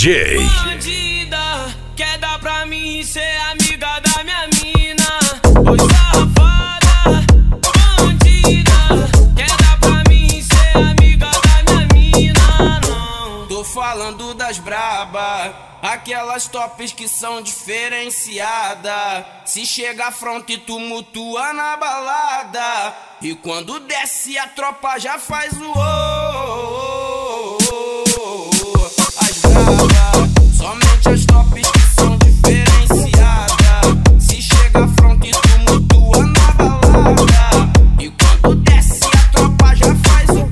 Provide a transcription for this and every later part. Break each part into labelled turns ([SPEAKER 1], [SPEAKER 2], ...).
[SPEAKER 1] DJ.
[SPEAKER 2] Bandida, quer dar pra mim ser amiga da minha mina? Oi, safada, bandida, quer dar pra mim ser amiga da minha mina? Não, tô falando das braba, aquelas tops que são diferenciadas. Se chega front e tumultua na balada, e quando desce a tropa já faz o as brava, somente as tops que são diferenciadas. Se chega front e tumultua na balada, e quando desce a tropa já faz o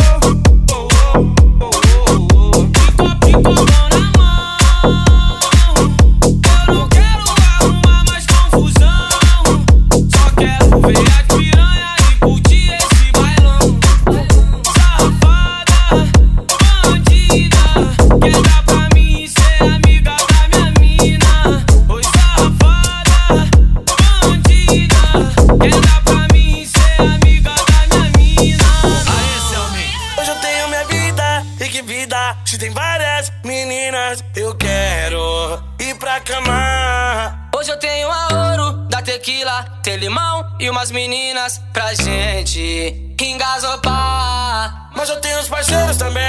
[SPEAKER 2] Pico na mão. Eu não quero arrumar mais confusão, só quero ver as piranha e curtir esse bailão. Safada, bandida, quer dar pra mim ser amiga da minha mina? Oi, safada, bandida, quer dar pra mim ser amiga da minha mina? Aê, Selminho.
[SPEAKER 3] Hoje eu tenho minha vida, e que vida. Se tem várias meninas, eu quero ir pra cama.
[SPEAKER 2] Hoje eu tenho a ouro da tequila, tem limão e umas meninas pra gente engasopar.
[SPEAKER 3] Mas eu tenho os parceiros também,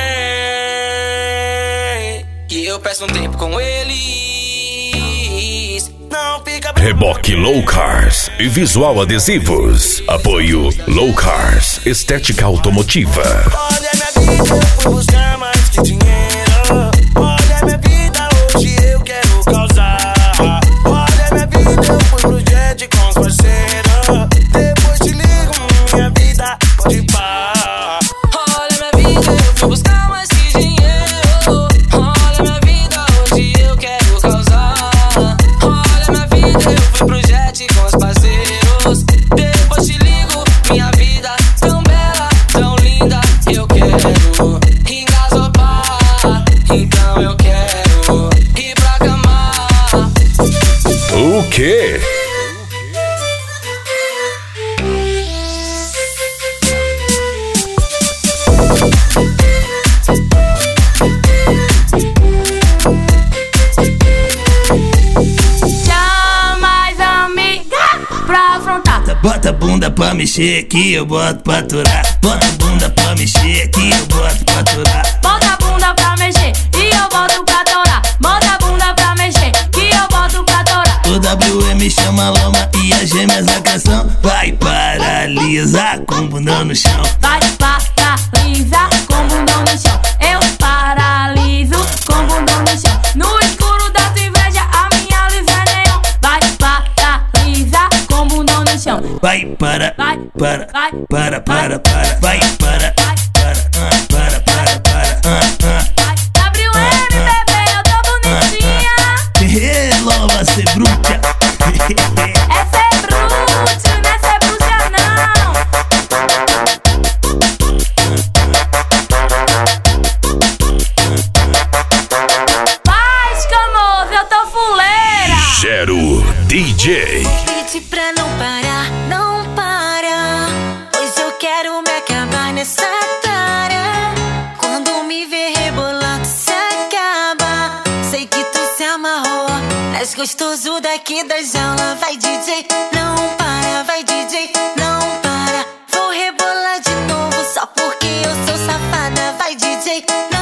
[SPEAKER 2] E eu peço um tempo com eles.
[SPEAKER 3] não fica
[SPEAKER 1] Reboque Low Cars e Visual Adesivos. Apoio Low Cars, estética automotiva.
[SPEAKER 3] Olha minha vida, eu fui buscar mais que dinheiro. Olha minha vida, hoje eu quero causar. Olha minha vida, eu fui pro jet com os parceiros. Depois te ligo, minha vida pode parar.
[SPEAKER 2] Olha minha vida, eu fui buscar mais que dinheiro. Olha minha vida, hoje eu quero causar. Olha minha vida, eu fui pro jet com os parceiros. Depois te ligo, minha vida tão bela, tão linda. Eu quero engasopar, então eu quero ir pra cama.
[SPEAKER 1] O quê?
[SPEAKER 4] Chama as amigas pra afrontar.
[SPEAKER 3] Bota a bunda pra mexer aqui, eu boto pra aturar. Bota a bunda pra mexer aqui, eu boto pra aturar.
[SPEAKER 4] Bota a bunda pra mexer e eu boto pra torar. Bota a bunda pra mexer que eu boto pra torar.
[SPEAKER 3] O WM chama a lama e as gêmeas da canção. Vai paralisar com o bundão no chão.
[SPEAKER 4] Vai paralisar com o bundão no chão. Eu paraliso com o bundão no chão. No escuro da tua inveja, a minha luz é neon. Vai paralisar com o bundão no chão.
[SPEAKER 3] Vai para,
[SPEAKER 4] Vai,
[SPEAKER 3] para,
[SPEAKER 4] vai,
[SPEAKER 3] para,
[SPEAKER 4] vai,
[SPEAKER 3] vai para,
[SPEAKER 4] vai. WM, bebê, eu tô bonitinha.
[SPEAKER 3] Lova ser bruta.
[SPEAKER 4] Essa é brute, não é ser bruxa não. Vai, escamoso, eu tô fuleira.
[SPEAKER 1] Gero DJ.
[SPEAKER 5] Pede pra não parar, não para. Pois eu quero me acabar nessa cara. Quando me ver rebolando, se acaba. Sei que tu se amarrou, mas gostoso daqui da jaula. Vai, DJ, não para. Vai, DJ, não para. Vou rebolar de novo só porque eu sou safada. Vai, DJ, não